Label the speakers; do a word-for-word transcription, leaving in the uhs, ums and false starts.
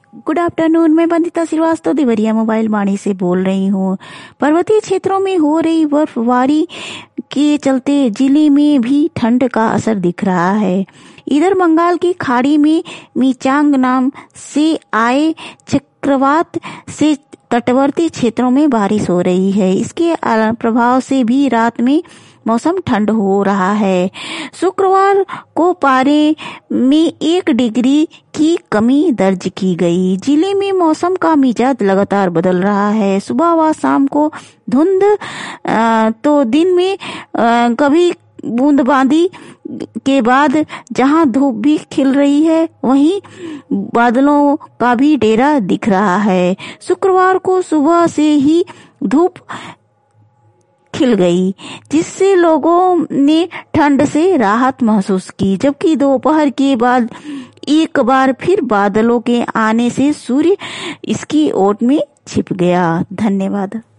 Speaker 1: Good afternoon. मैं Bandita Srivastava Deoria mobile Vani से बोल रही हूँ। पर्वतीय क्षेत्रों में हो रही बर्फबारी के चलते जिले में भी ठंड का असर दिख रहा है। इधर बंगाल की खाड़ी में मिचांग नाम से आए चक्रवात से तटवर्ती क्षेत्रों में बारिश हो रही है। इसके प्रभाव से भी रात में मौसम ठंड हो रहा है। शुक्रवार को पारे में एक डिग्री की कमी दर्ज की गई। जिले में मौसम का मिजाज लगातार बदल रहा है। सुबह व शाम को धुंध तो दिन में कभी बूंदबांदी के बाद जहां धूप भी खिल रही है वहीं बादलों का भी डेरा दिख रहा है। शुक्रवार को सुबह से ही धूप खिल गई जिससे लोगों ने ठंड से राहत महसूस की, जबकि दोपहर के बाद एक बार फिर बादलों के आने से सूर्य इसकी ओट में छिप गया। धन्यवाद।